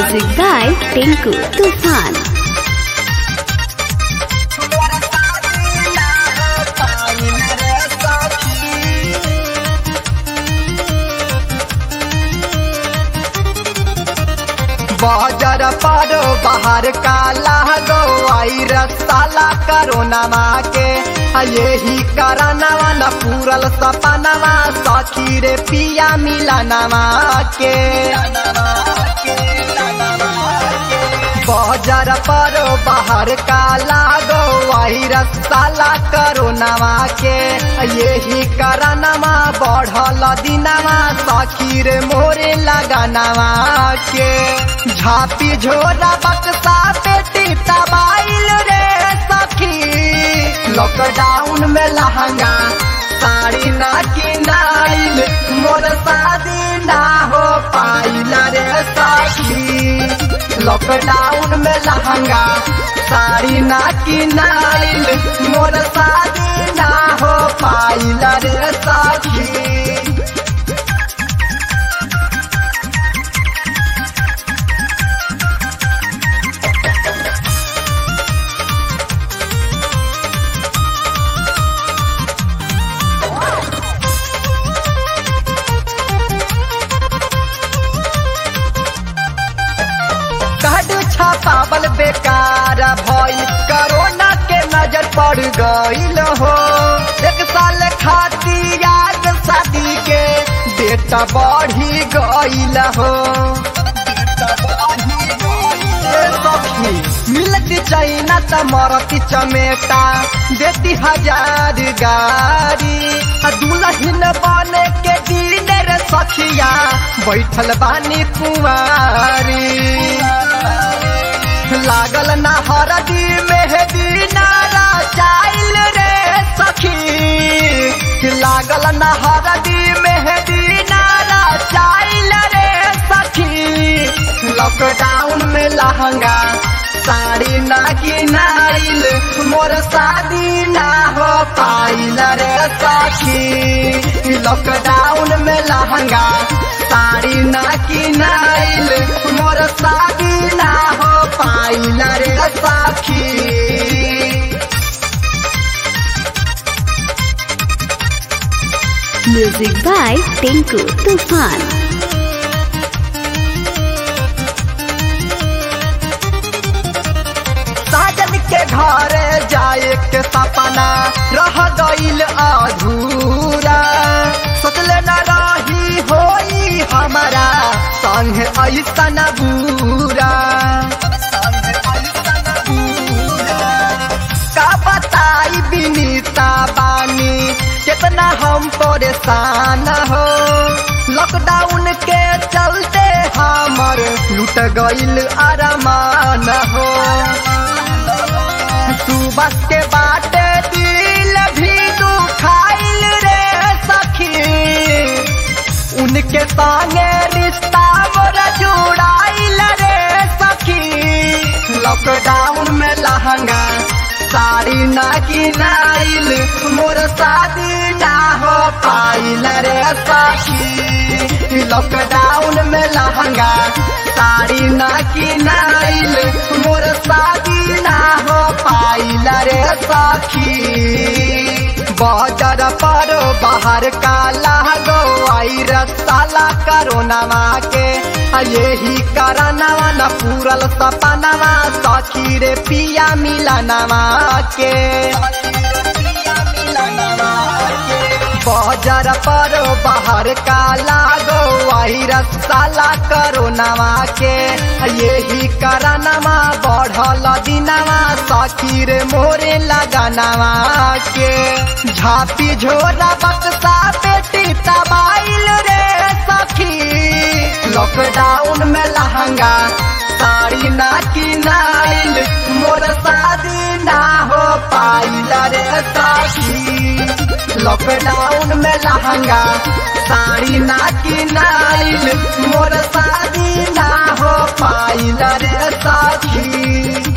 Music by Tinku Tufan. बाजार पारो बाहर काला गो आई रसाला करोनावा के यही करनवा न पूरल सपनवा सखी रे पिया मिलनवा के बाजार पारो बाहर काला गो आई रसाला करोनावा के यही करनवा बढ़ल दिनवा सखी रे मोरे लगनवा के झापी झोरा बक्सा पेटी तबाइल रे सखी लॉकडाउन में लहंगा साड़ी ना किनाइल मोर शादी ना हो पाइल रे सखी लॉकडाउन में लहंगा साड़ी ना किनाइल मोर शादी ना हो पाइल रे सखी छापावल बेकार भइल कोरोना के नजर पड़ गइल हो एक साल खातिर याद शादी के बेटा बढ़ी गइल हो मिलती चाइना त मरती चमेटा देती 1000 गाड़ी दुल्हन बने के दिन रे सखिया बैठल बानी कुंवारी लागल ना हरदी मेहदी नारा चाइल रे सखी लागल ना हरदी मेहदी नारा चाइल रे सखी लॉकडाउन में लहंगा साड़ी ना किनाइल मोर शादी ना हो पाइल रे सखी लॉकडाउन में लहंगा साड़ी ना किनाइल मोर शादी ना हो पाइल रे सखी Music by Tinku Tufan. साजन के घर जाए के सपना रह गइल अधूरा सोचले न रही होई हमारा संग ऐसन बुरा का बताई बिनीता बानी कितना हम परेशान हो लॉकडाउन के चलते हमर लूट गइल अरमान हो सुबह के बाटे दिल भी दुखाइल रे सखी उनके संगे रिश्ता मोर जुड़ाइल रे सखी लॉकडाउन में लहंगा साड़ी ना किनाइल मोर शादी ना हो पाइल रे सखी लॉकडाउन में लहंगा साड़ी ना किनाइल मोर शादी ना हो पाइल रे सखी बाजार पर बाहर काला गो आई रसाला करोनावा के यही करनवा न पूरल सपनवा सखी रे पिया मिलनवा के बाजार पर बाहर काला गो आई रसाला करोनावा के यही करनवा बढ़ल दिनवा सखी रे मोरे लगनवा के झापी झोरा बक्सा पेटी तबाइल रे सखी लॉकडाउन में लहंगा साड़ी ना किनाइल मोर शादी ना हो पाइल रे सखी लॉकडाउन में लहंगा साड़ी ना किनाइल मोर शादी ना हो पाइल रे सखी।